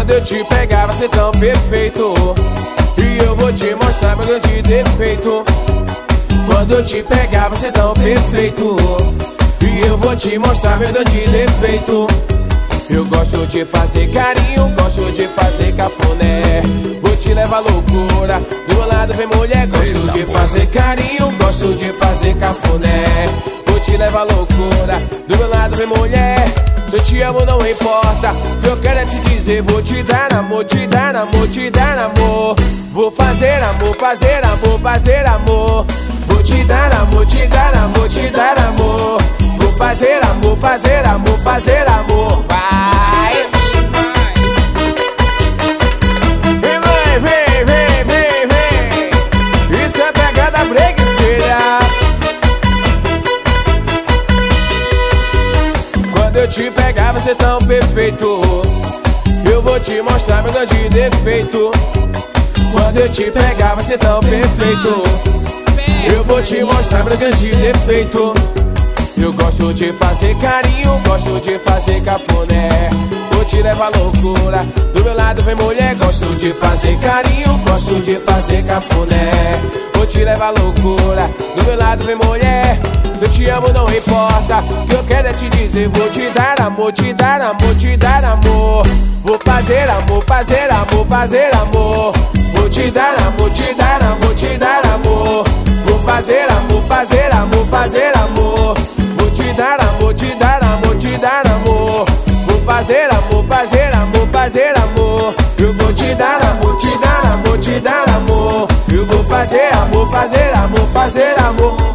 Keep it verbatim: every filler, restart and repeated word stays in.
Quando eu te pegar vai ser tão perfeito, e eu vou te mostrar meu grande defeito. Quando eu te pegar vai ser tão perfeito, e eu vou te mostrar meu grande defeito. Eu gosto de fazer carinho, gosto de fazer cafuné, vou te levar loucura, do meu lado vem mulher. Gosto de fazer carinho, gosto de fazer cafuné, vou te levar loucura, do meu lado vem mulher. Se eu te amo não importa, o que eu quero é te dizer, vou te dar amor, te dar amor, te dar amor. Vou fazer amor, fazer amor, fazer amor. Vou te dar amor, te dar amor, te dar amor. Vou fazer amor, fazer amor, fazer amor. Vai! Vem, vem, vem, vem, vem, vem. Isso é pegada break, filha. Quando eu te pegar vai ser tão perfeito, eu vou te mostrar meu grande defeito. Quando eu te pegar vai ser tão perfeito, eu vou te mostrar meu grande defeito. Eu gosto de fazer carinho, gosto de fazer cafuné, vou te levar loucura, do meu lado vem mulher. Gosto de fazer carinho, gosto de fazer cafuné, vou te levar loucura, do meu lado vem mulher. Se eu te amo não importa, o que eu quero é te dizer, vou te dar amor, te dar amor, te dar amor. Vou fazer amor, fazer amor, fazer amor. Vou te dar amor, te dar amor, te dar amor. Vou fazer amor, fazer amor, fazer amor. Vou te dar amor, te dar amor, te dar amor. Vou fazer amor, fazer amor, fazer amor. Eu vou te dar amor, te dar amor, te dar amor. Eu vou fazer amor, fazer amor, fazer amor.